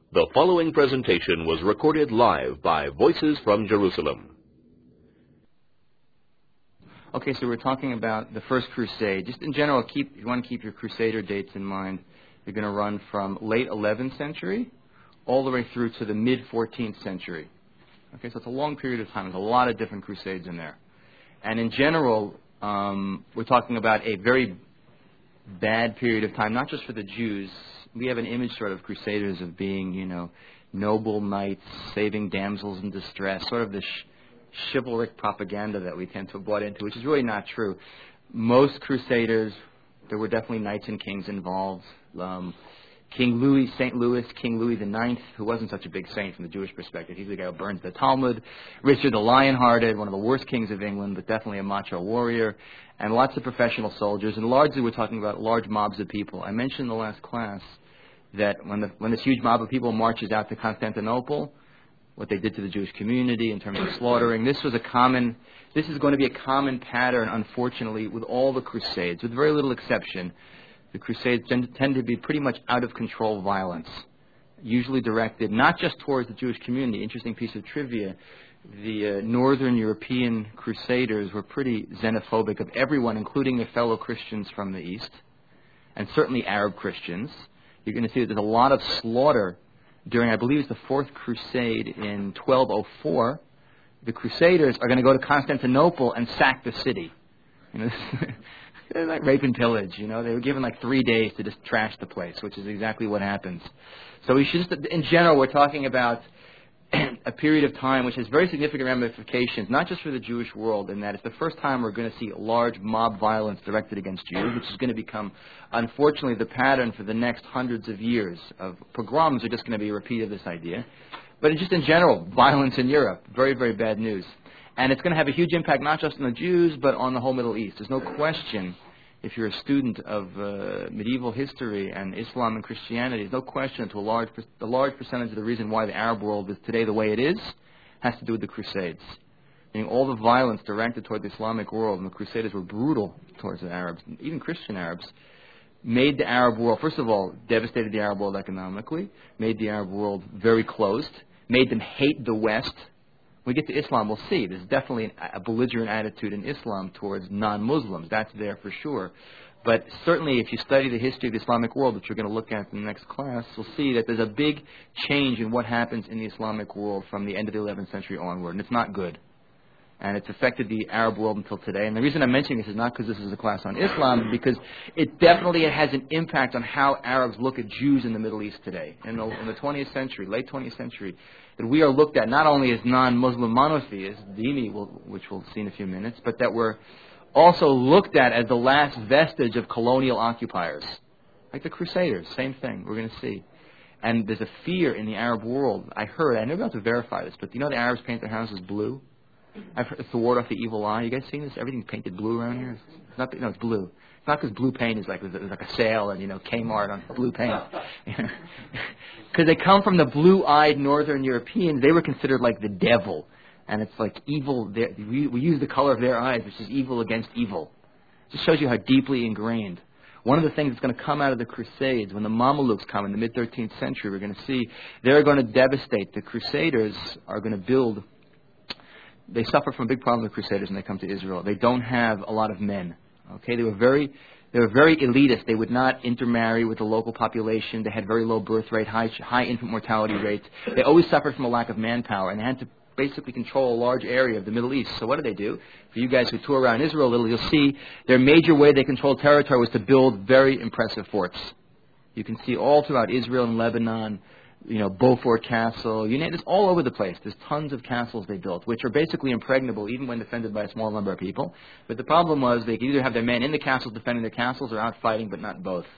The following presentation was recorded live by Voices from Jerusalem. Okay, so we're talking about the First Crusade. Just in general, you want to keep your Crusader dates in mind. You're going to run from late 11th century all the way through to the mid-14th century. Okay, so it's a long period of time. There's a lot of different Crusades in there. And in general, we're talking about a very bad period of time, not just for the Jews. We have an image sort of Crusaders of being, noble knights, saving damsels in distress, sort of this chivalric propaganda that we tend to have bought into, which is really not true. Most Crusaders, there were definitely knights and kings involved. King Louis, St. Louis, King Louis IX, who wasn't such a big saint from the Jewish perspective. He's the guy who burns the Talmud. Richard the Lionhearted, one of the worst kings of England, but definitely a macho warrior. And lots of professional soldiers. And largely we're talking about large mobs of people. I mentioned in the last class that when this huge mob of people marches out to Constantinople, what they did to the Jewish community in terms of slaughtering, this is going to be a common pattern, unfortunately, with all the Crusades, with very little exception. The Crusades tend to be pretty much out-of-control violence, usually directed not just towards the Jewish community. Interesting piece of trivia, the Northern European Crusaders were pretty xenophobic of everyone, including their fellow Christians from the East, and certainly Arab Christians. You're going to see that there's a lot of slaughter during, I believe it's the Fourth Crusade in 1204. The Crusaders are going to go to Constantinople and sack the city. Like rape and pillage, They were given 3 days to just trash the place, which is exactly what happens. So we should just, in general, we're talking about a period of time which has very significant ramifications, not just for the Jewish world, in that it's the first time we're going to see large mob violence directed against Jews, which is going to become, unfortunately, the pattern for the next hundreds of years. Of pogroms are just going to be a repeat of this idea. But just in general, violence in Europe, very, very bad news. And it's going to have a huge impact not just on the Jews, but on the whole Middle East. There's no question, if you're a student of medieval history and Islam and Christianity, there's no question to a large percentage of the reason why the Arab world is today the way it is has to do with the Crusades. Meaning all the violence directed toward the Islamic world, and the Crusaders were brutal towards the Arabs, even Christian Arabs, made the Arab world, first of all, devastated the Arab world economically, made the Arab world very closed, made them hate the West. When we get to Islam, we'll see there's definitely a belligerent attitude in Islam towards non-Muslims. That's there for sure. But certainly if you study the history of the Islamic world, which we're going to look at in the next class, you'll see that there's a big change in what happens in the Islamic world from the end of the 11th century onward, and it's not good. And it's affected the Arab world until today. And the reason I'm mentioning this is not because this is a class on Islam, because it definitely has an impact on how Arabs look at Jews in the Middle East today. In the 20th century, late 20th century, that we are looked at not only as non-Muslim monotheists, dhimmi, which we'll see in a few minutes, but that we're also looked at as the last vestige of colonial occupiers. Like the Crusaders, same thing, we're going to see. And there's a fear in the Arab world. I never got to verify this, but the Arabs paint their houses blue? I've heard to ward off the evil eye. You guys seen this? Everything's painted blue around here. It's not. It's blue. It's not because blue paint is there's like a sale and Kmart on blue paint. Because they come from the blue-eyed Northern Europeans. They were considered like the devil, and it's like evil. We use the color of their eyes, which is evil against evil. It just shows you how deeply ingrained. One of the things that's going to come out of the Crusades, when the Mamelukes come in the mid-13th century, we're going to see they're going to devastate. The Crusaders are going to build. They suffer from a big problem with Crusaders when they come to Israel. They don't have a lot of men. Okay, they were very elitist. They would not intermarry with the local population. They had very low birth rate, high infant mortality rates. They always suffered from a lack of manpower, and they had to basically control a large area of the Middle East. So what did they do? For you guys who tour around Israel a little, you'll see their major way they controlled territory was to build very impressive forts. You can see all throughout Israel and Lebanon, Beaufort Castle, it's all over the place. There's tons of castles they built, which are basically impregnable even when defended by a small number of people. But the problem was they could either have their men in the castles defending their castles or out fighting, but not both.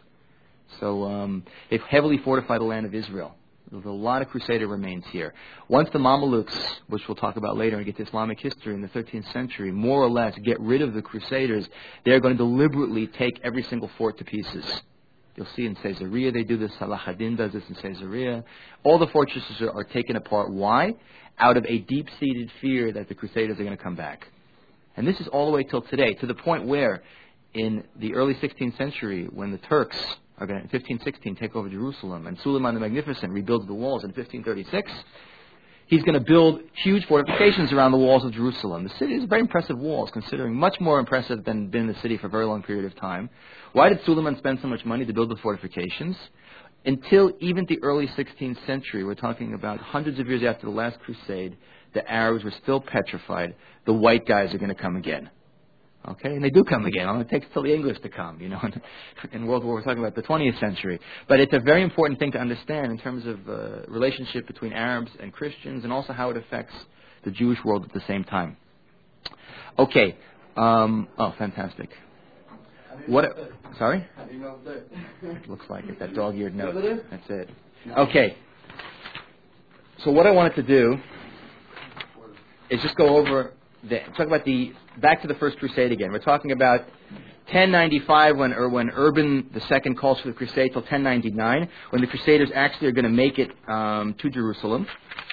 So they've heavily fortified the land of Israel. There's a lot of Crusader remains here. Once the Mamelukes, which we'll talk about later and get to Islamic history in the 13th century, more or less get rid of the Crusaders, they're going to deliberately take every single fort to pieces. You'll see in Caesarea they do this. Salah ad-Din does this in Caesarea. All the fortresses are taken apart. Why? Out of a deep-seated fear that the Crusaders are going to come back. And this is all the way till today, to the point where in the early 16th century, when the Turks are going to, in 1516, take over Jerusalem, and Suleiman the Magnificent rebuilds the walls in 1536, he's going to build huge fortifications around the walls of Jerusalem. The city is very impressive walls, considering much more impressive than been the city for a very long period of time. Why did Suleiman spend so much money to build the fortifications? Until even the early 16th century, we're talking about hundreds of years after the last crusade, the Arabs were still petrified. The white guys are going to come again. Okay, and they do come again. It takes till the English to come, in World War, we're talking about the 20th century. But it's a very important thing to understand in terms of relationship between Arabs and Christians, and also how it affects the Jewish world at the same time. Okay. Oh, fantastic. Sorry? It looks like it. That dog-eared note. That's it. Okay. So what I wanted to do is just go over talk about back to the First Crusade again. We're talking about 1095 when Urban II calls for the crusade till 1099, when the Crusaders actually are going to make it to Jerusalem.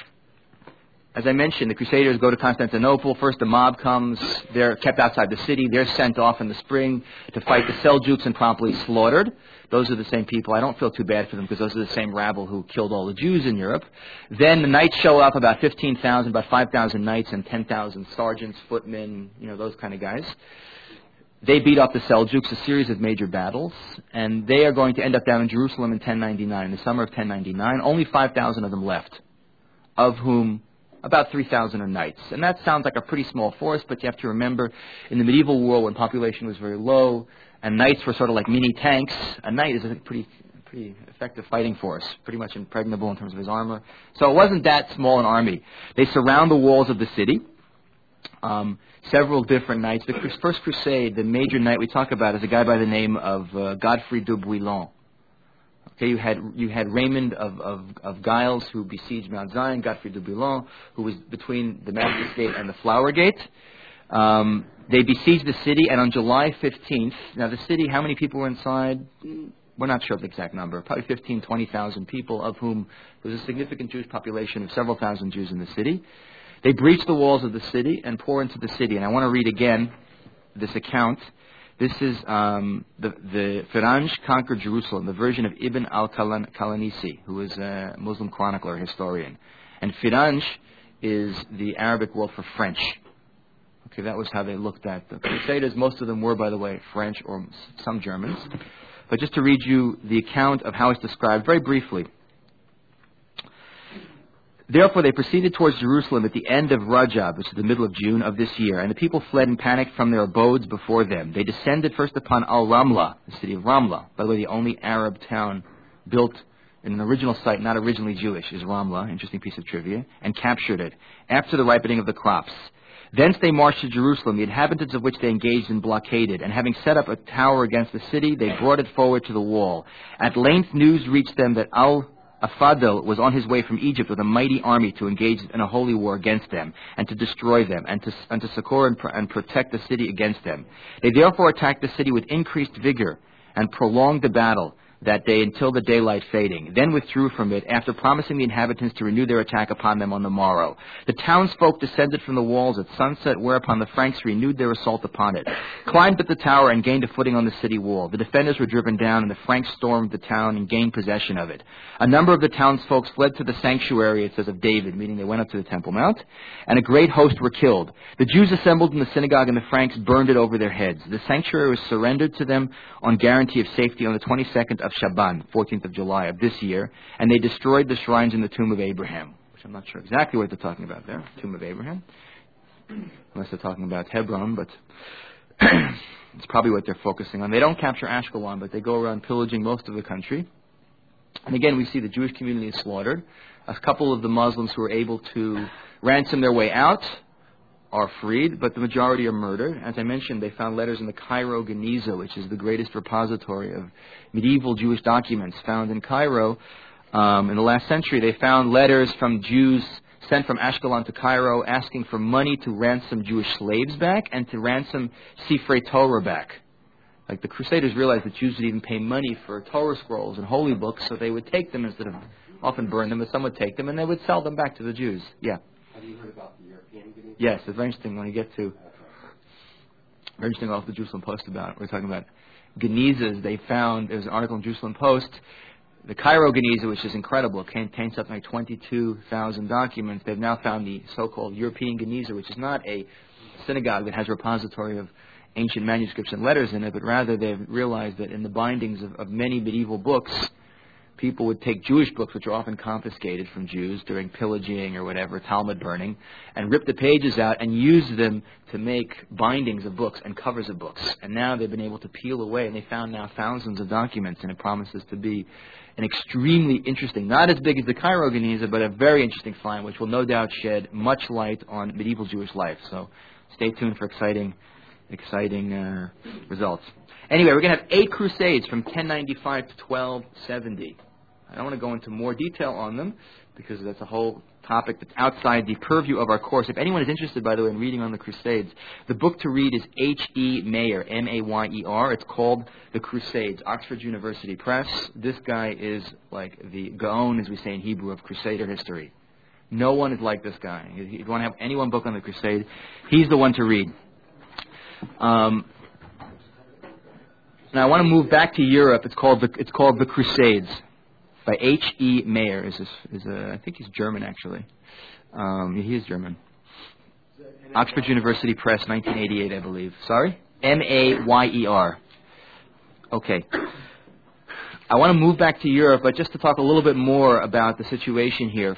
As I mentioned, the Crusaders go to Constantinople. First the mob comes. They're kept outside the city. They're sent off in the spring to fight the Seljuks and promptly slaughtered. Those are the same people. I don't feel too bad for them because those are the same rabble who killed all the Jews in Europe. Then the knights show up, about 15,000, about 5,000 knights and 10,000 sergeants, footmen, those kind of guys. They beat off the Seljuks, a series of major battles, and they are going to end up down in Jerusalem in 1099, in the summer of 1099. Only 5,000 of them left, of whom about 3,000 are knights. And that sounds like a pretty small force, but you have to remember, in the medieval world, when population was very low, and knights were sort of like mini tanks, a knight is a pretty effective fighting force, pretty much impregnable in terms of his armor. So it wasn't that small an army. They surround the walls of the city. Several different knights. The First Crusade, the major knight we talk about is a guy by the name of Godfrey de Bouillon. Okay, you had Raymond of Giles, who besieged Mount Zion, Godfrey de Bouillon, who was between Damascus Gate and the Flower Gate. They besieged the city, and on July 15th, now the city, how many people were inside? We're not sure of the exact number, probably 15,000, 20,000 people, of whom there was a significant Jewish population of several thousand Jews in the city. They breach the walls of the city and pour into the city. And I want to read again this account. This is the Firanj conquered Jerusalem, the version of Ibn al-Qalanisi, who is a Muslim chronicler, historian. And Firanj is the Arabic word for French. Okay, that was how they looked at the Crusaders. Most of them were, by the way, French or some Germans. But just to read you the account of how it's described very briefly. Therefore, they proceeded towards Jerusalem at the end of Rajab, which is the middle of June of this year, and the people fled in panic from their abodes before them. They descended first upon Al-Ramla, the city of Ramla. By the way, the only Arab town built in an original site, not originally Jewish, is Ramla, interesting piece of trivia, and captured it after the ripening of the crops. Thence they marched to Jerusalem, the inhabitants of which they engaged and blockaded, and having set up a tower against the city, they brought it forward to the wall. At length news reached them that Al-Afadil was on his way from Egypt with a mighty army to engage in a holy war against them, and to destroy them, and to succor and protect the city against them. They therefore attacked the city with increased vigor, and prolonged the battle that day until the daylight fading, then withdrew from it, after promising the inhabitants to renew their attack upon them on the morrow. The townsfolk descended from the walls at sunset, whereupon the Franks renewed their assault upon it, climbed up the tower, and gained a footing on the city wall. The defenders were driven down, and the Franks stormed the town and gained possession of it. A number of the townsfolk fled to the sanctuary, it says, of David, meaning they went up to the Temple Mount, and a great host were killed. The Jews assembled in the synagogue, and the Franks burned it over their heads. The sanctuary was surrendered to them on guarantee of safety on the 22nd of Shaban, 14th of July of this year, and they destroyed the shrines in the tomb of Abraham, which I'm not sure exactly what they're talking about there, tomb of Abraham, unless they're talking about Hebron, but it's probably what they're focusing on. They don't capture Ashkelon, but they go around pillaging most of the country. And again, we see the Jewish community is slaughtered. A couple of the Muslims who are able to ransom their way out are freed, but the majority are murdered. As I mentioned, they found letters in the Cairo Geniza, which is the greatest repository of medieval Jewish documents found in Cairo. In the last century, they found letters from Jews sent from Ashkelon to Cairo asking for money to ransom Jewish slaves back and to ransom Sifrei Torah back. Like the Crusaders realized that Jews would even pay money for Torah scrolls and holy books, so they would take them instead of often burn them, but some would take them and they would sell them back to the Jews. Yeah. Have you heard about the European Geniza? Yes, it's very interesting when you get to... Very interesting off the Jerusalem Post about it. We're talking about Genizas they found. There was an article in Jerusalem Post. The Cairo Geniza, which is incredible, contains something like 22,000 documents. They've now found the so-called European Geniza, which is not a synagogue that has a repository of ancient manuscripts and letters in it, but rather they've realized that in the bindings of many medieval books, people would take Jewish books, which are often confiscated from Jews during pillaging or whatever, Talmud burning, and rip the pages out and use them to make bindings of books and covers of books. And now they've been able to peel away, and they found now thousands of documents, and it promises to be an extremely interesting, not as big as the Cairo Geniza, but a very interesting find, which will no doubt shed much light on medieval Jewish life. So stay tuned for exciting results. Anyway, we're going to have 8 crusades from 1095 to 1270. I don't want to go into more detail on them because that's a whole topic that's outside the purview of our course. If anyone is interested, by the way, in reading on the Crusades, the book to read is H.E. Mayer, M-A-Y-E-R. It's called The Crusades, Oxford University Press. This guy is like the Gaon, as we say in Hebrew, of Crusader history. No one is like this guy. If you want to have any one book on the Crusade, he's the one to read. Now I want to move back to Europe. It's called The Crusades by H.E. Mayer. I think he's German actually. He is German. Oxford University Press, 1988, I believe. Sorry, M-A-Y-E-R. Okay. I want to move back to Europe, but just to talk a little bit more about the situation here.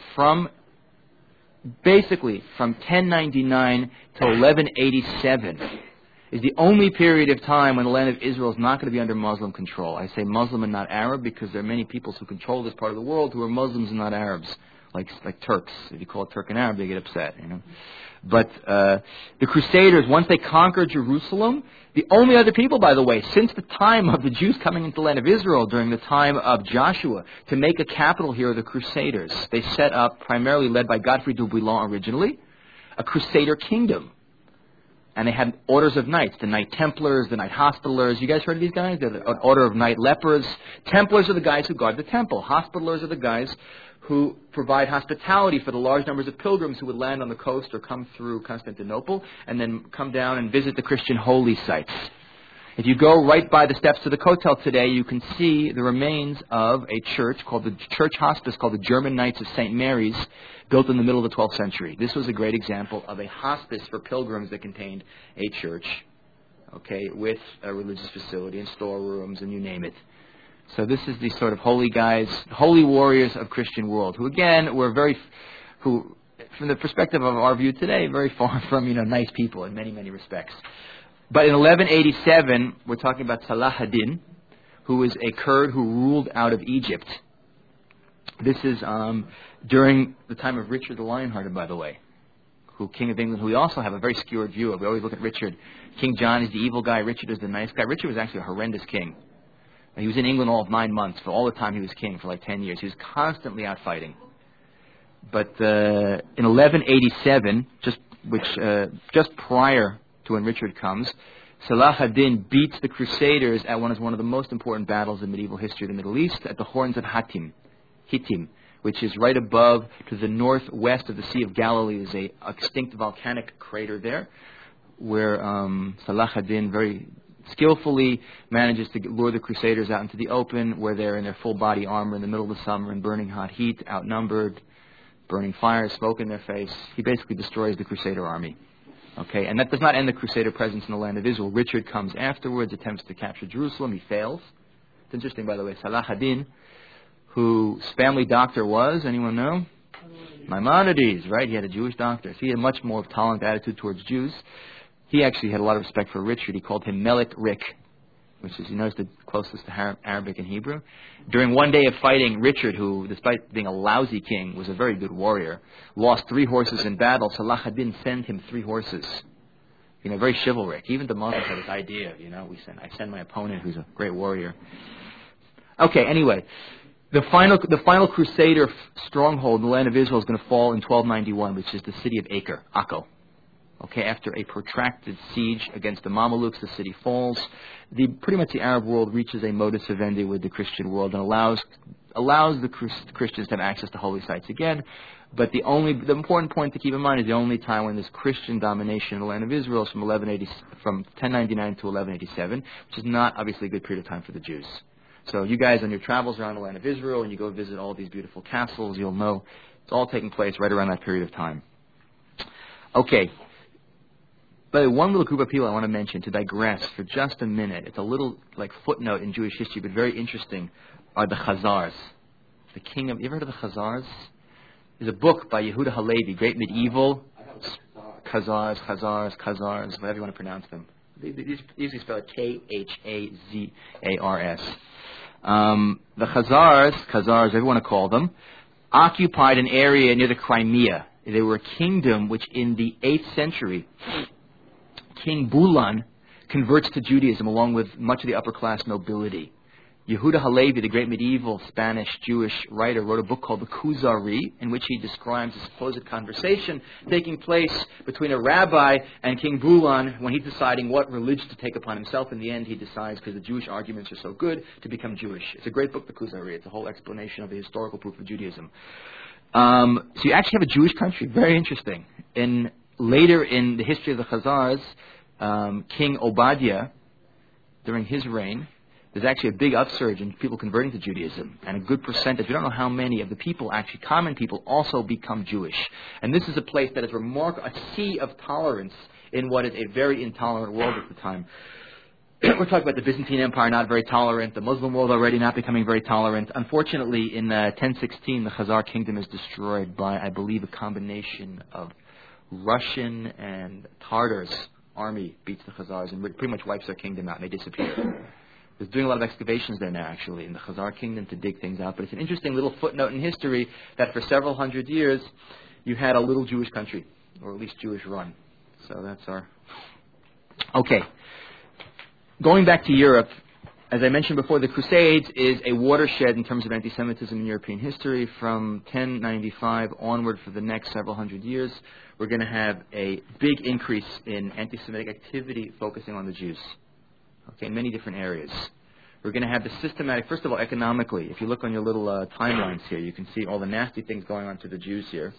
Basically, from 1099 to 1187 is the only period of time when the land of Israel is not going to be under Muslim control. I say Muslim and not Arab because there are many peoples who control this part of the world who are Muslims and not Arabs, like Turks. If you call it Turk and Arab, they get upset, you know. But the Crusaders, once they conquered Jerusalem, the only other people, by the way, since the time of the Jews coming into the land of Israel during the time of Joshua, to make a capital here are the Crusaders. They set up, primarily led by Godfrey de Bouillon originally, a Crusader kingdom. And they had orders of knights, the Knight Templars, the Knight Hospitallers. You guys heard of these guys? They're the order of Knight Lepers. Templars are the guys who guard the temple. Hospitallers are the guys who provide hospitality for the large numbers of pilgrims who would land on the coast or come through Constantinople and then come down and visit the Christian holy sites. If you go right by the steps to the Kotel today, you can see the remains of a church called the Church Hospice, called the German Knights of St. Mary's, built in the middle of the 12th century. This was a great example of a hospice for pilgrims that contained a church, okay, with a religious facility and storerooms and you name it. So this is the sort of holy guys, holy warriors of Christian world, who again were who, from the perspective of our view today, very far from, nice people in many, many respects. But in 1187, we're talking about Salah ad-Din, who was a Kurd who ruled out of Egypt. This is during the time of Richard the Lionhearted, by the way, King of England, who we also have a very skewed view of. We always look at Richard. King John is the evil guy. Richard is the nice guy. Richard was actually a horrendous king. He was in England all of 9 months for all the time he was king, for like 10 years. He was constantly out fighting. But in 1187, just prior to when Richard comes, Salah ad-Din beats the Crusaders at one of the most important battles in medieval history of the Middle East, at the Horns of Hittim, which is right above to the northwest of the Sea of Galilee. There's a extinct volcanic crater there, where Salah ad-Din very skillfully manages to lure the Crusaders out into the open, where they're in their full body armor in the middle of the summer in burning hot heat, outnumbered, burning fire, smoke in their face. He basically destroys the Crusader army. Okay, and that does not end the Crusader presence in the land of Israel. Richard comes afterwards, attempts to capture Jerusalem. He fails. It's interesting, by the way, Salah ad-Din, whose family doctor was, anyone know? Maimonides, right? He had a Jewish doctor. So he had a much more tolerant attitude towards Jews. He actually had a lot of respect for Richard. He called him Melech Rik, which is, the closest to Arabic and Hebrew. During one day of fighting, Richard, who, despite being a lousy king, was a very good warrior, lost 3 horses in battle. Salah ad-Din sent him 3 horses. Very chivalric. Even the Muslims had this idea, I send my opponent who's a great warrior. Okay, anyway, the final Crusader stronghold in the land of Israel is going to fall in 1291, which is the city of Akko. Okay, after a protracted siege against the Mamelukes, the city falls. Pretty much the Arab world reaches a modus vivendi with the Christian world and allows allows the Christians to have access to holy sites again. But the important point to keep in mind is the only time when there's Christian domination in the land of Israel is from 1099 to 1187, which is not obviously a good period of time for the Jews. So you guys on your travels around the land of Israel and you go visit all these beautiful castles, you'll know it's all taking place right around that period of time. Okay. But one little group of people I want to mention, to digress for just a minute, it's a little like footnote in Jewish history, but very interesting, are the Khazars. You ever heard of the Khazars? There's a book by Yehuda Halevi, great medieval, Khazars, whatever you want to pronounce them. They usually spell it Khazars. The Khazars, whatever you want to call them, occupied an area near the Crimea. They were a kingdom which in the 8th century, King Bulan converts to Judaism along with much of the upper class nobility. Yehuda Halevi, the great medieval Spanish Jewish writer, wrote a book called The Kuzari, in which he describes a supposed conversation taking place between a rabbi and King Bulan when he's deciding what religion to take upon himself. In the end, he decides, because the Jewish arguments are so good, to become Jewish. It's a great book, The Kuzari. It's a whole explanation of the historical proof of Judaism. So you actually have a Jewish country. Very interesting. Later in the history of the Khazars, King Obadiah, during his reign, there's actually a big upsurge in people converting to Judaism, and a good percentage, we don't know how many of the people, actually common people, also become Jewish. And this is a place that is a sea of tolerance in what is a very intolerant world at the time. We're talking about the Byzantine Empire not very tolerant, the Muslim world already not becoming very tolerant. Unfortunately, in 1016, the Khazar kingdom is destroyed by, I believe, a combination of Russian and Tartars. Army beats the Khazars and pretty much wipes their kingdom out, and they disappear. There's doing a lot of excavations there now, actually, in the Khazar kingdom to dig things out. But it's an interesting little footnote in history that for several hundred years, you had a little Jewish country, or at least Jewish run. So that's our... Okay. Going back to Europe, as I mentioned before, the Crusades is a watershed in terms of anti-Semitism in European history. From 1095 onward for the next several hundred years, we're going to have a big increase in anti-Semitic activity focusing on the Jews. Okay, in many different areas. We're going to have the systematic, first of all, economically. If you look on your little timelines here, you can see all the nasty things going on to the Jews here.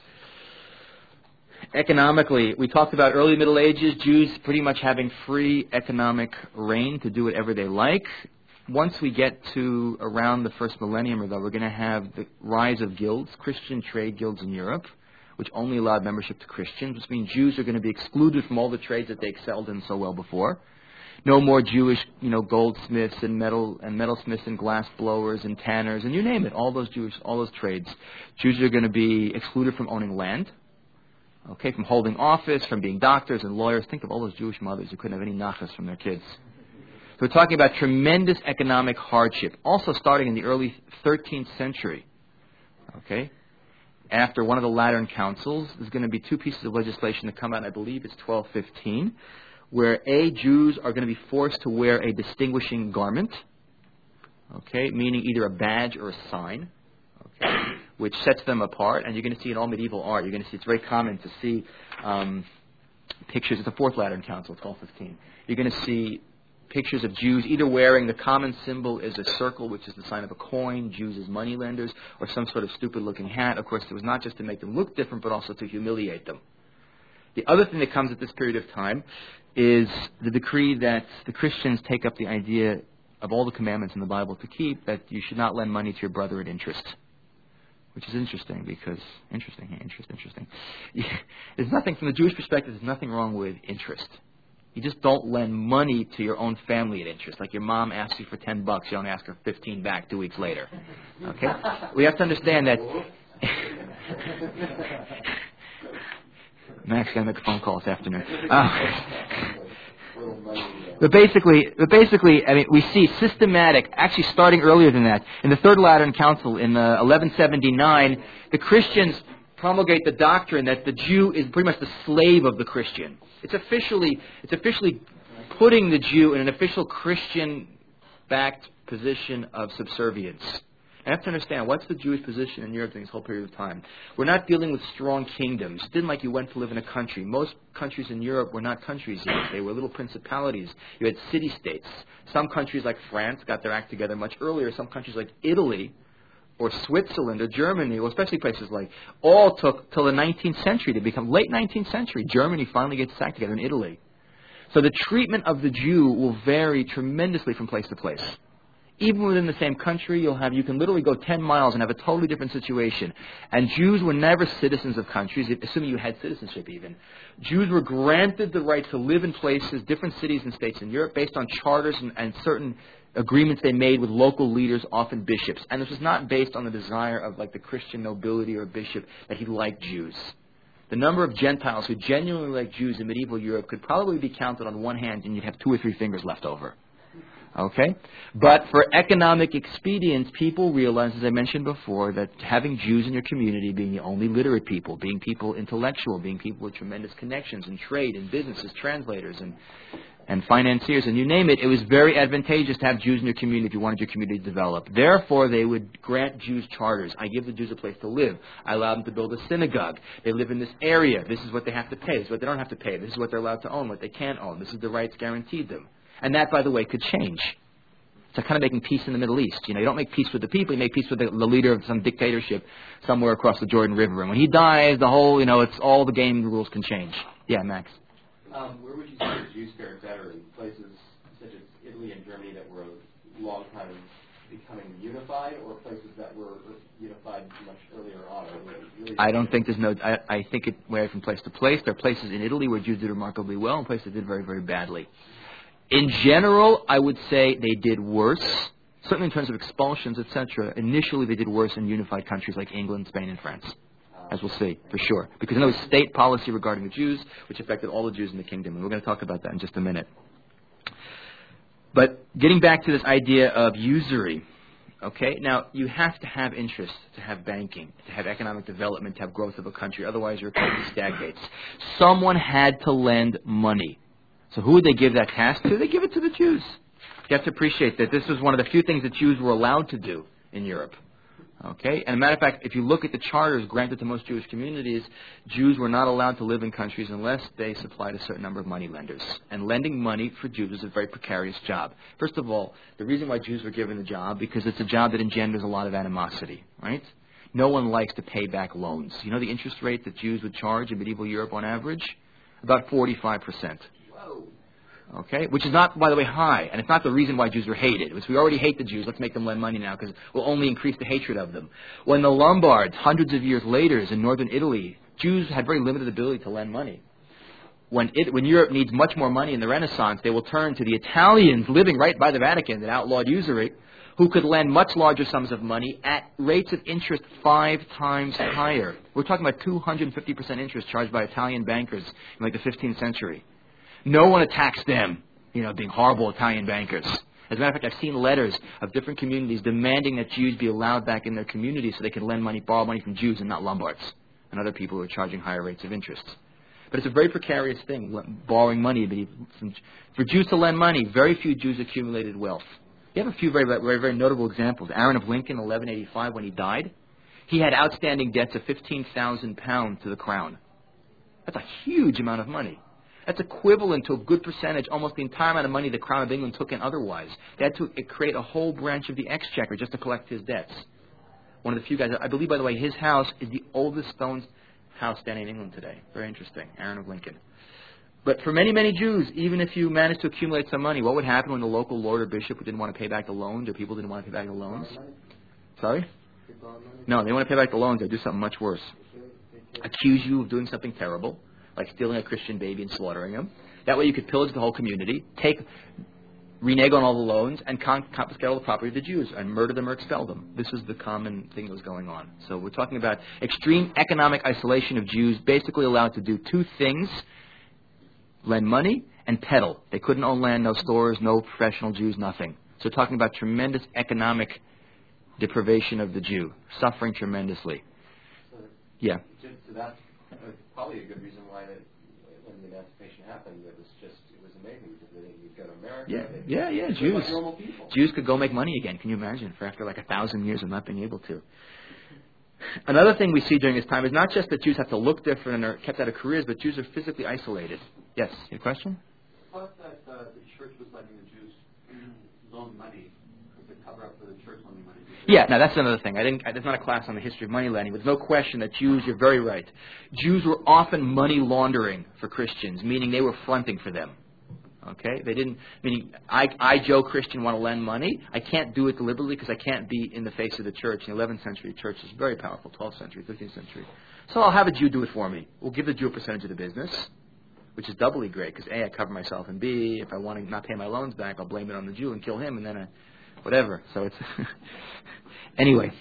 Economically, we talked about early Middle Ages, Jews pretty much having free economic reign to do whatever they like. Once we get to around the first millennium or though, we're going to have the rise of guilds, Christian trade guilds in Europe, which only allowed membership to Christians, which means Jews are going to be excluded from all the trades that they excelled in so well before. No more Jewish, goldsmiths and metalsmiths and glass blowers and tanners and you name it. All those trades. Jews are going to be excluded from owning land. Okay, from holding office, from being doctors and lawyers. Think of all those Jewish mothers who couldn't have any nachas from their kids. So we're talking about tremendous economic hardship. Also starting in the early 13th century. Okay, after one of the Lateran councils, there's going to be two pieces of legislation that come out. I believe it's 1215. Where Jews are going to be forced to wear a distinguishing garment, okay, meaning either a badge or a sign, okay, which sets them apart. And you're going to see in all medieval art, you're going to see, it's very common to see pictures, it's the Fourth Lateran Council, 1215. You're going to see pictures of Jews either wearing the common symbol is a circle, which is the sign of a coin, Jews as moneylenders, or some sort of stupid-looking hat. Of course, it was not just to make them look different, but also to humiliate them. The other thing that comes at this period of time is the decree that the Christians take up the idea of all the commandments in the Bible to keep, that you should not lend money to your brother at interest. Which is interesting because, interesting. There's nothing, from the Jewish perspective, there's nothing wrong with interest. You just don't lend money to your own family at interest. Like your mom asks you for $10, you don't ask her 15 back 2 weeks later. Okay? We have to understand that... Max got to make a phone call this afternoon. But basically, I mean, we see systematic, actually starting earlier than that. In the Third Lateran Council in 1179, the Christians promulgate the doctrine that the Jew is pretty much the slave of the Christian. It's officially putting the Jew in an official Christian-backed position of subservience. I have to understand, what's the Jewish position in Europe during this whole period of time? We're not dealing with strong kingdoms. It didn't like you went to live in a country. Most countries in Europe were not countries yet. They were little principalities. You had city-states. Some countries like France got their act together much earlier. Some countries like Italy or Switzerland or Germany, or especially places like, all took till the 19th century to become, late 19th century. Germany finally gets its act together in Italy. So the treatment of the Jew will vary tremendously from place to place. Even within the same country, you can literally go 10 miles and have a totally different situation. And Jews were never citizens of countries, assuming you had citizenship even. Jews were granted the right to live in places, different cities and states in Europe, based on charters and certain agreements they made with local leaders, often bishops. And this was not based on the desire of like the Christian nobility or bishop that he liked Jews. The number of Gentiles who genuinely liked Jews in medieval Europe could probably be counted on one hand, and you'd have 2 or 3 fingers left over. Okay? But for economic expedience, people realized, as I mentioned before, that having Jews in your community, being the only literate people, being people intellectual, being people with tremendous connections in trade and businesses, translators and financiers, and you name it, it was very advantageous to have Jews in your community if you wanted your community to develop. Therefore, they would grant Jews charters. I give the Jews a place to live. I allow them to build a synagogue. They live in this area. This is what they have to pay. This is what they don't have to pay. This is what they're allowed to own, what they can't own. This is the rights guaranteed them. And that, by the way, could change. It's kind of making peace in the Middle East. You don't make peace with the people. You make peace with the leader of some dictatorship somewhere across the Jordan River. And when he dies, the whole, it's all the game rules can change. Yeah, Max. Where would you say the Jews fared better in places such as Italy and Germany that were a long time becoming unified, or places that were unified much earlier on? I don't think I think it varies from place to place. There are places in Italy where Jews did remarkably well and places that did very, very badly. In general, I would say they did worse, certainly in terms of expulsions, etc. Initially, they did worse in unified countries like England, Spain, and France, as we'll see, for sure. Because there was state policy regarding the Jews, which affected all the Jews in the kingdom. And we're going to talk about that in just a minute. But getting back to this idea of usury, okay? Now, you have to have interest to have banking, to have economic development, to have growth of a country. Otherwise, your economy stagnates. Someone had to lend money. So who would they give that task to? They give it to the Jews. You have to appreciate that this was one of the few things that Jews were allowed to do in Europe. Okay? And as a matter of fact, if you look at the charters granted to most Jewish communities, Jews were not allowed to live in countries unless they supplied a certain number of money lenders. And lending money for Jews is a very precarious job. First of all, the reason why Jews were given the job, because it's a job that engenders a lot of animosity, right? No one likes to pay back loans. You know the interest rate that Jews would charge in medieval Europe on average? About 45%. Okay, which is not, by the way, high, and it's not the reason why Jews were hated. It was, we already hate the Jews, let's make them lend money now because we'll only increase the hatred of them. When the Lombards, hundreds of years later, in northern Italy, Jews had very limited ability to lend money. When Europe needs much more money in the Renaissance, they will turn to the Italians living right by the Vatican that outlawed usury, who could lend much larger sums of money at rates of interest 5 times higher. We're talking about 250% interest charged by Italian bankers in like the 15th century. No one attacks them, being horrible Italian bankers. As a matter of fact, I've seen letters of different communities demanding that Jews be allowed back in their communities so they can lend money, borrow money from Jews and not Lombards and other people who are charging higher rates of interest. But it's a very precarious thing, borrowing money. For Jews to lend money, very few Jews accumulated wealth. You have a few very, very, very notable examples. Aaron of Lincoln, 1185, when he died, he had outstanding debts of £15,000 to the crown. That's a huge amount of money. That's equivalent to a good percentage, almost the entire amount of money the Crown of England took in otherwise. They had to create a whole branch of the exchequer just to collect his debts. One of the few guys, I believe, by the way, his house is the oldest stone house standing in England today. Very interesting, Aaron of Lincoln. But for many, many Jews, even if you managed to accumulate some money, what would happen when the local lord or bishop didn't want to pay back the loans, or people didn't want to pay back the loans? Sorry? No, they want to pay back the loans. They do something much worse. Accuse you of doing something terrible, like stealing a Christian baby and slaughtering him. That way you could pillage the whole community, renege on all the loans, and confiscate all the property of the Jews, and murder them or expel them. This was the common thing that was going on. So we're talking about extreme economic isolation of Jews, basically allowed to do 2 things: lend money and peddle. They couldn't own land, no stores, no professional Jews, nothing. So we're talking about tremendous economic deprivation of the Jew, suffering tremendously. Yeah. So that's probably a good reason why when the emancipation happened, it was amazing because you'd go to America. Yeah. Jews. Like normal people. Jews could go make money again. Can you imagine? For after like 1,000 years of not being able to. Another thing we see during this time is not just that Jews have to look different and are kept out of careers, but Jews are physically isolated. Yes, your question? I thought that the church was letting the Jews loan money to cover up for the church loaning money. Yeah, now that's another thing. There's not a class on the history of money lending, but there's no question that Jews, you're very right, Jews were often money laundering for Christians, meaning they were fronting for them. Okay? They didn't, meaning I, Joe Christian, want to lend money. I can't do it deliberately because I can't be in the face of the church. In the 11th century, the church is very powerful, 12th century, 15th century. So I'll have a Jew do it for me. We'll give the Jew a percentage of the business, which is doubly great because A, I cover myself, and B, if I want to not pay my loans back, I'll blame it on the Jew and kill him, and then whatever. So it's anyway.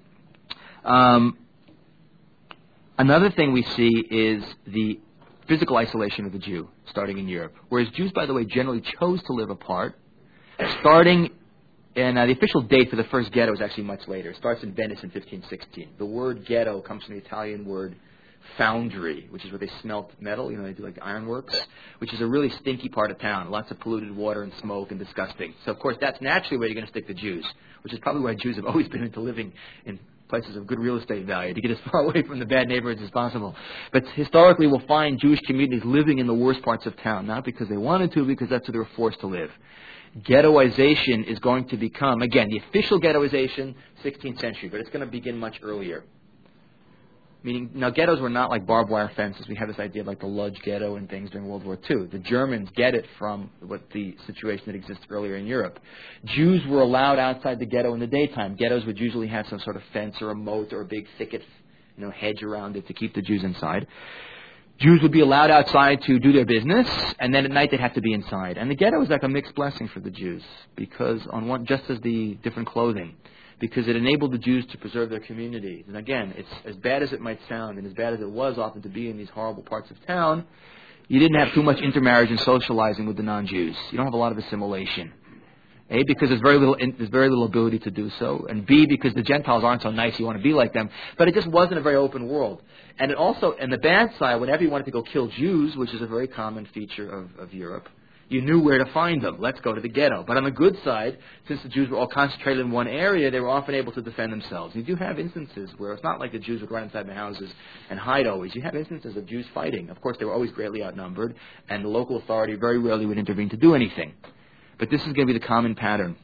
Another thing we see is the physical isolation of the Jew, starting in Europe. Whereas Jews, by the way, generally chose to live apart, starting, and the official date for the first ghetto is actually much later. It starts in Venice in 1516. The word ghetto comes from the Italian word foundry, which is where they smelt metal, they do like ironworks, which is a really stinky part of town. Lots of polluted water and smoke and disgusting. So, of course, that's naturally where you're going to stick the Jews, which is probably why Jews have always been into living in places of good real estate value, to get as far away from the bad neighborhoods as possible. But historically, we'll find Jewish communities living in the worst parts of town, not because they wanted to, because that's where they were forced to live. Ghettoization is going to become, again, the official ghettoization, 16th century, but it's going to begin much earlier. Meaning, now ghettos were not like barbed wire fences. We have this idea of like the Lodz ghetto and things during World War II. The Germans get it from the situation that exists earlier in Europe. Jews were allowed outside the ghetto in the daytime. Ghettos would usually have some sort of fence or a moat or a big thicket, hedge around it to keep the Jews inside. Jews would be allowed outside to do their business, and then at night they'd have to be inside. And the ghetto was like a mixed blessing for the Jews, because just as the different clothing, because it enabled the Jews to preserve their communities. And again, it's as bad as it might sound, and as bad as it was often to be in these horrible parts of town, you didn't have too much intermarriage and socializing with the non-Jews. You don't have a lot of assimilation. A, because there's very little ability to do so, and B, because the Gentiles aren't so nice you want to be like them. But it just wasn't a very open world. And it also, and the bad side, whenever you wanted to go kill Jews, which is a very common feature of Europe, you knew where to find them. Let's go to the ghetto. But on the good side, since the Jews were all concentrated in one area, they were often able to defend themselves. You do have instances where it's not like the Jews would run inside the houses and hide always. You have instances of Jews fighting. Of course, they were always greatly outnumbered, and the local authority very rarely would intervene to do anything. But this is going to be the common pattern.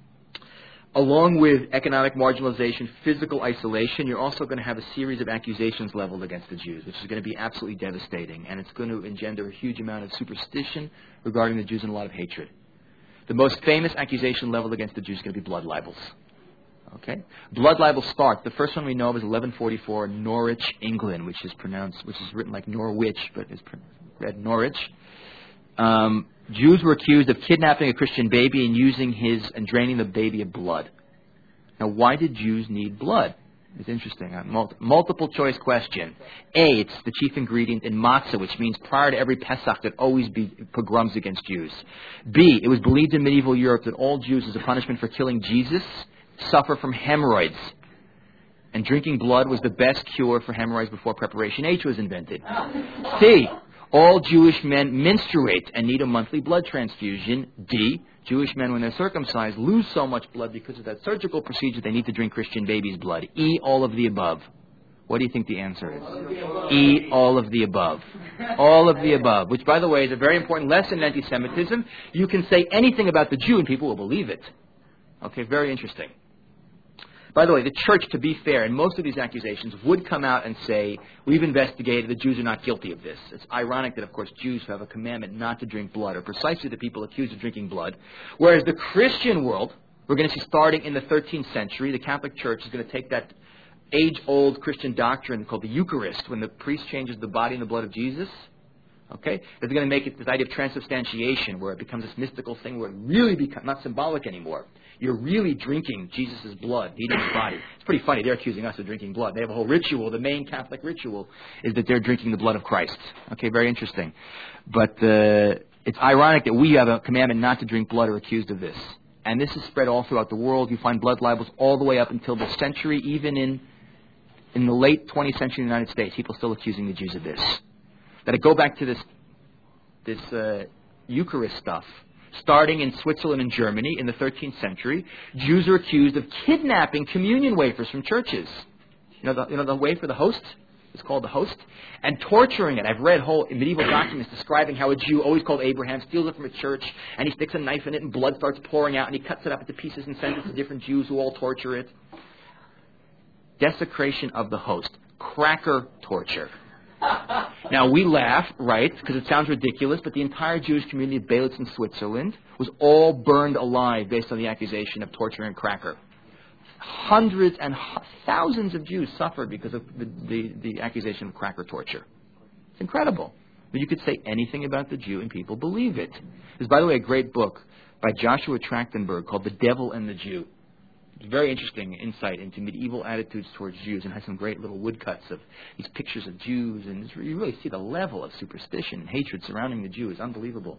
Along with economic marginalization, physical isolation, you're also going to have a series of accusations leveled against the Jews, which is going to be absolutely devastating. And it's going to engender a huge amount of superstition regarding the Jews and a lot of hatred. The most famous accusation leveled against the Jews is going to be blood libels. Okay? Blood libels start. The first one we know of is 1144, Norwich, England, which is written like Norwich, but it's read Norwich. Jews were accused of kidnapping a Christian baby and draining the baby of blood. Now, why did Jews need blood? It's interesting. Multiple choice question. A, it's the chief ingredient in matzah, which means prior to every Pesach there'd always be pogroms against Jews. B, it was believed in medieval Europe that all Jews, as a punishment for killing Jesus, suffer from hemorrhoids. And drinking blood was the best cure for hemorrhoids before Preparation H was invented. C, all Jewish men menstruate and need a monthly blood transfusion. D, Jewish men, when they're circumcised, lose so much blood because of that surgical procedure they need to drink Christian babies' blood. E, all of the above. What do you think the answer is? E, all of the above. All of the above, which, by the way, is a very important lesson in anti-Semitism. You can say anything about the Jew and people will believe it. Okay, very interesting. By the way, the church, to be fair, in most of these accusations, would come out and say, we've investigated, the Jews are not guilty of this. It's ironic that, of course, Jews who have a commandment not to drink blood are precisely the people accused of drinking blood. Whereas the Christian world, we're going to see starting in the 13th century, the Catholic Church is going to take that age-old Christian doctrine called the Eucharist, when the priest changes the body and the blood of Jesus. Okay? They're going to make it this idea of transubstantiation, where it becomes this mystical thing where it really becomes not symbolic anymore. You're really drinking Jesus' blood, eating his body. It's pretty funny. They're accusing us of drinking blood. They have a whole ritual. The main Catholic ritual is that they're drinking the blood of Christ. Okay, very interesting. But it's ironic that we have a commandment not to drink blood or accused of this. And this is spread all throughout the world. You find blood libels all the way up until the century, even in the late 20th century in the United States, people still accusing the Jews of this. That I go back to this Eucharist stuff. Starting in Switzerland and Germany in the 13th century, Jews are accused of kidnapping communion wafers from churches. You know the wafer, the host? It's called the host. And torturing it. I've read whole medieval documents describing how a Jew, always called Abraham, steals it from a church, and he sticks a knife in it, and blood starts pouring out, and he cuts it up into pieces and sends it to different Jews who all torture it. Desecration of the host. Cracker torture. Now, we laugh, right, because it sounds ridiculous, but the entire Jewish community of Belitz in Switzerland was all burned alive based on the accusation of torturing a cracker. Hundreds and thousands of Jews suffered because of the accusation of cracker torture. It's incredible. But you could say anything about the Jew and people believe it. There's, by the way, a great book by Joshua Trachtenberg called The Devil and the Jew. It's very interesting insight into medieval attitudes towards Jews, and has some great little woodcuts of these pictures of Jews, and you really see the level of superstition and hatred surrounding the Jew is unbelievable.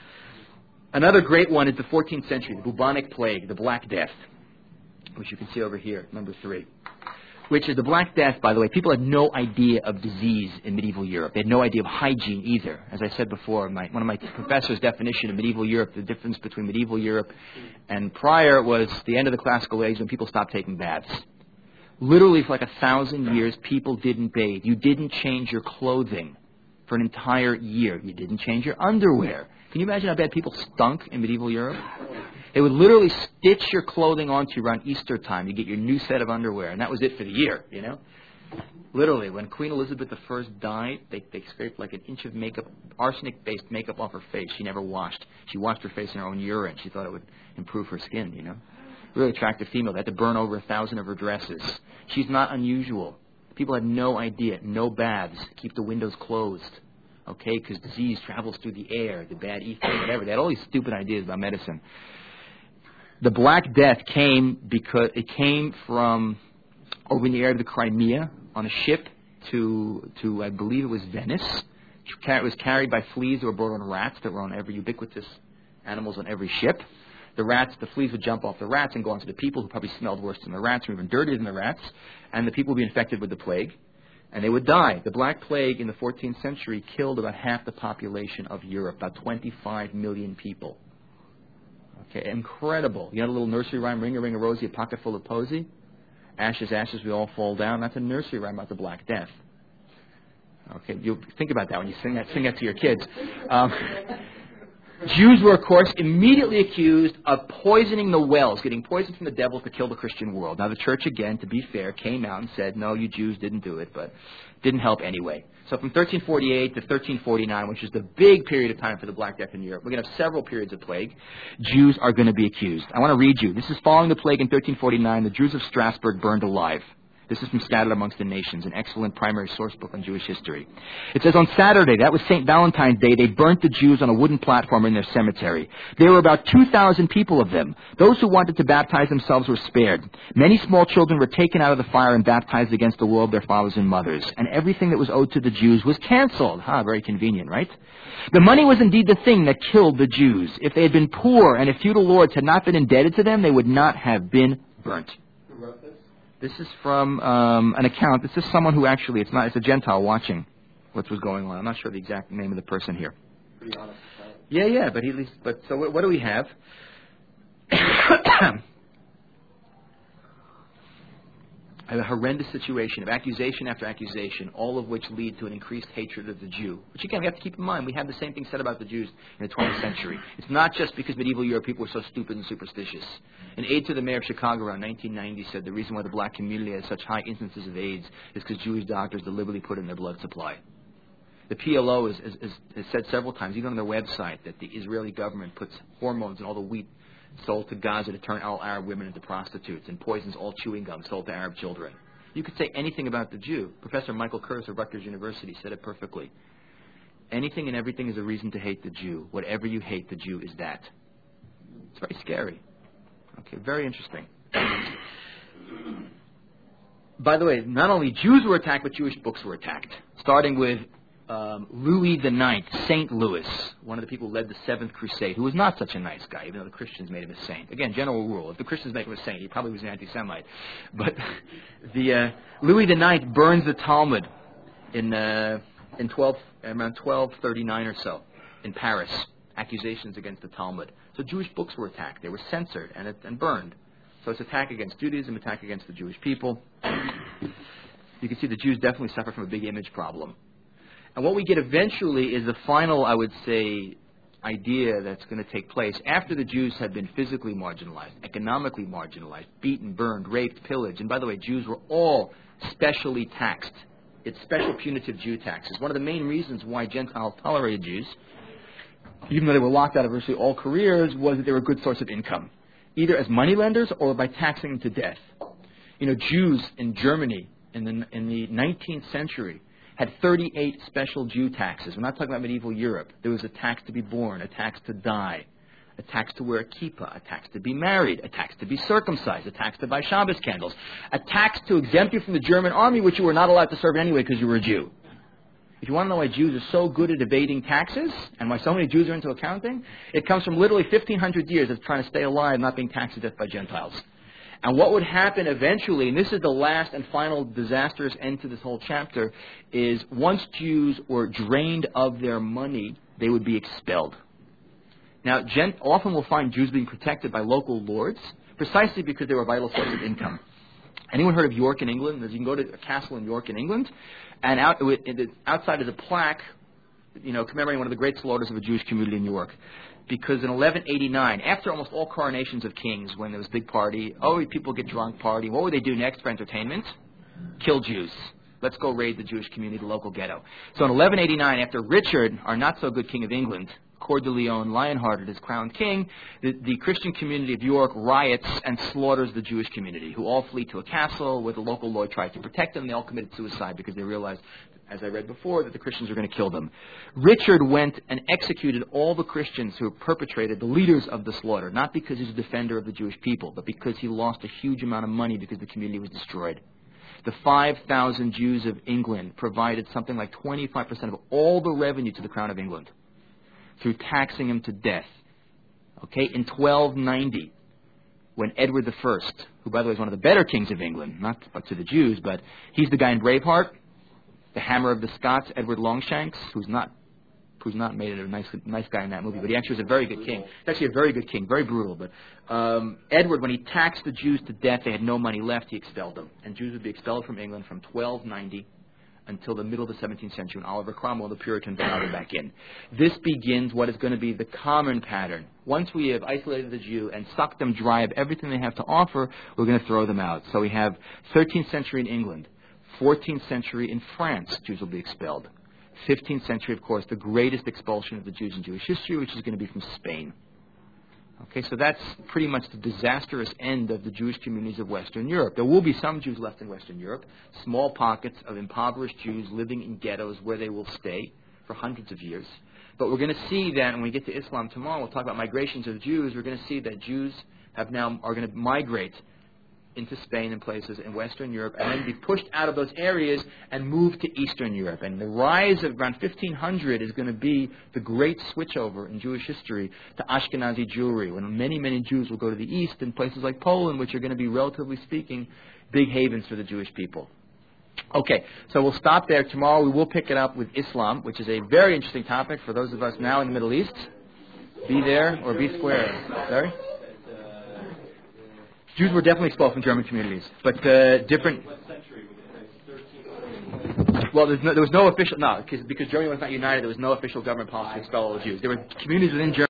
Another great one is the 14th century, the bubonic plague, the Black Death, which you can see over here, number 3. Which is the Black Death, by the way. People had no idea of disease in medieval Europe. They had no idea of hygiene either. As I said before, one of my professors' definition of medieval Europe, the difference between medieval Europe and prior was the end of the classical age when people stopped taking baths. Literally for like 1,000 years, people didn't bathe. You didn't change your clothing for an entire year. You didn't change your underwear. Can you imagine how bad people stunk in medieval Europe? They would literally stitch your clothing onto you around Easter time. You get your new set of underwear, and that was it for the year, you know? Literally, when Queen Elizabeth I died, they scraped like an inch of makeup, arsenic-based makeup off her face. She never washed. She washed her face in her own urine. She thought it would improve her skin, you know? Really attractive female. They had to burn over 1,000 of her dresses. She's not unusual. People had no idea. No baths. Keep the windows closed. Okay? Because disease travels through the air, the bad ether, whatever. They had all these stupid ideas about medicine. The Black Death came because it came from over in the area of the Crimea on a ship to I believe it was Venice. It was carried by fleas that were brought on rats that were on every ubiquitous animals on every ship. The fleas would jump off the rats and go onto the people who probably smelled worse than the rats or even dirtier than the rats, and the people would be infected with the plague, and they would die. The Black Plague in the 14th century killed about half the population of Europe, about 25 million people. Okay, incredible. You know the little nursery rhyme, Ring a Ring a Rosie, a pocket full of posy? Ashes, ashes, we all fall down. That's a nursery rhyme about the Black Death. Okay, you think about that when you sing that to your kids. Jews were, of course, immediately accused of poisoning the wells, getting poisoned from the devil to kill the Christian world. Now, the church, again, to be fair, came out and said, no, you Jews didn't do it, but didn't help anyway. So from 1348 to 1349, which is the big period of time for the Black Death in Europe, we're going to have several periods of plague. Jews are going to be accused. I want to read you. This is following the plague in 1349. The Jews of Strasbourg burned alive. This is from Scattered Amongst the Nations, an excellent primary source book on Jewish history. It says, on Saturday, that was St. Valentine's Day, they burnt the Jews on a wooden platform in their cemetery. There were about 2,000 people of them. Those who wanted to baptize themselves were spared. Many small children were taken out of the fire and baptized against the will of their fathers and mothers. And everything that was owed to the Jews was canceled. Very convenient, right? The money was indeed the thing that killed the Jews. If they had been poor and if feudal lords had not been indebted to them, they would not have been burnt. Who wrote this? This is from an account. This is someone who actually, it's a Gentile watching what was going on. I'm not sure the exact name of the person here. Pretty honest. Yeah, so what do we have? A horrendous situation of accusation after accusation, all of which lead to an increased hatred of the Jew. Which again, we have to keep in mind, we have the same thing said about the Jews in the 20th century. It's not just because medieval Europe people were so stupid and superstitious. An aide to the mayor of Chicago around 1990 said the reason why the black community has such high instances of AIDS is because Jewish doctors deliberately put it in their blood supply. The PLO has said several times, even on their website, that the Israeli government puts hormones in all the wheat sold to Gaza to turn all Arab women into prostitutes, and poisons all chewing gum sold to Arab children. You could say anything about the Jew. Professor Michael Kurz of Rutgers University said it perfectly. Anything and everything is a reason to hate the Jew. Whatever you hate the Jew is that. It's very scary. Okay, very interesting. By the way, not only Jews were attacked, but Jewish books were attacked, starting with Louis IX, St. Louis, one of the people who led the Seventh Crusade, who was not such a nice guy, even though the Christians made him a saint. Again, general rule, if the Christians make him a saint, he probably was an anti-Semite. But Louis IX burns the Talmud in around 1239 or so in Paris, accusations against the Talmud. So Jewish books were attacked. They were censored and burned. So it's attack against Judaism, attack against the Jewish people. you can see the Jews definitely suffer from a big image problem. And what we get eventually is the final, I would say, idea that's going to take place after the Jews had been physically marginalized, economically marginalized, beaten, burned, raped, pillaged. And by the way, Jews were all specially taxed. It's special punitive Jew taxes. One of the main reasons why Gentiles tolerated Jews, even though they were locked out of virtually all careers, was that they were a good source of income, either as moneylenders or by taxing them to death. You know, Jews in Germany in the 19th century had 38 special Jew taxes. We're not talking about medieval Europe. There was a tax to be born, a tax to die, a tax to wear a kippah, a tax to be married, a tax to be circumcised, a tax to buy Shabbos candles, a tax to exempt you from the German army, which you were not allowed to serve anyway because you were a Jew. If you want to know why Jews are so good at evading taxes and why so many Jews are into accounting, it comes from literally 1,500 years of trying to stay alive, not being taxed to death by Gentiles. And what would happen eventually, and this is the last and final disastrous end to this whole chapter, is once Jews were drained of their money, they would be expelled. Now, often we'll find Jews being protected by local lords, precisely because they were a vital source of income. Anyone heard of York in England? You can go to a castle in York in England, and outside is a plaque, commemorating one of the great slaughters of a Jewish community in York. Because in 1189, after almost all coronations of kings, when there was a big party, people get drunk, party, what would they do next for entertainment? Kill Jews. Let's go raid the Jewish community, the local ghetto. So in 1189, after Richard, our not-so-good king of England, Coeur de Lion, Lionhearted, is crowned king, the Christian community of York riots and slaughters the Jewish community, who all flee to a castle where the local lord tried to protect them. They all committed suicide because they realized, as I read before, that the Christians were going to kill them. Richard went and executed all the Christians who perpetrated, the leaders of the slaughter, not because he's a defender of the Jewish people, but because he lost a huge amount of money because the community was destroyed. The 5,000 Jews of England provided something like 25% of all the revenue to the Crown of England through taxing him to death. Okay, in 1290, when Edward I, who by the way is one of the better kings of England, not to the Jews, but he's the guy in Braveheart, the Hammer of the Scots, Edward Longshanks, who's not made it a nice guy in that movie, but he actually was a very good king. He's actually a very good king, very brutal. But Edward, when he taxed the Jews to death, they had no money left, he expelled them. And Jews would be expelled from England from 1290 until the middle of the 17th century when Oliver Cromwell, the Puritan, brought them back in. This begins what is going to be the common pattern. Once we have isolated the Jew and sucked them dry of everything they have to offer, we're going to throw them out. So we have 13th century in England, 14th century in France, Jews will be expelled. 15th century, of course, the greatest expulsion of the Jews in Jewish history, which is going to be from Spain. Okay, so that's pretty much the disastrous end of the Jewish communities of Western Europe. There will be some Jews left in Western Europe, small pockets of impoverished Jews living in ghettos where they will stay for hundreds of years. But we're going to see that when we get to Islam tomorrow, we'll talk about migrations of Jews. We're going to see that Jews are going to migrate into Spain and places in Western Europe and then be pushed out of those areas and move to Eastern Europe. And the rise of around 1500 is going to be the great switchover in Jewish history to Ashkenazi Jewry, when many, many Jews will go to the East in places like Poland, which are going to be, relatively speaking, big havens for the Jewish people. Okay, so we'll stop there. Tomorrow we will pick it up with Islam, which is a very interesting topic for those of us now in the Middle East. Be there or be square. Sorry? Jews were definitely expelled from German communities, but different. What century was it? Well, there was no official, because Germany was not united. There was no official government policy to expel all the Jews. There were communities within Germany.